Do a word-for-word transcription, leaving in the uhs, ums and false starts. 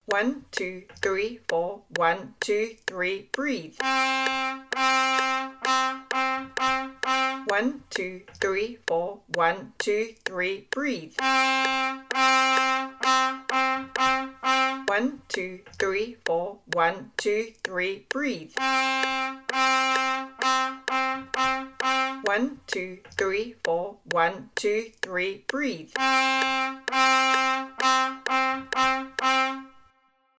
One, two, three, four. One, two, three, breathe. One, two, three, four. One, two, three, breathe. One, two, three, four. One, two, three, breathe. One, two, three, four. One, two, three, breathe.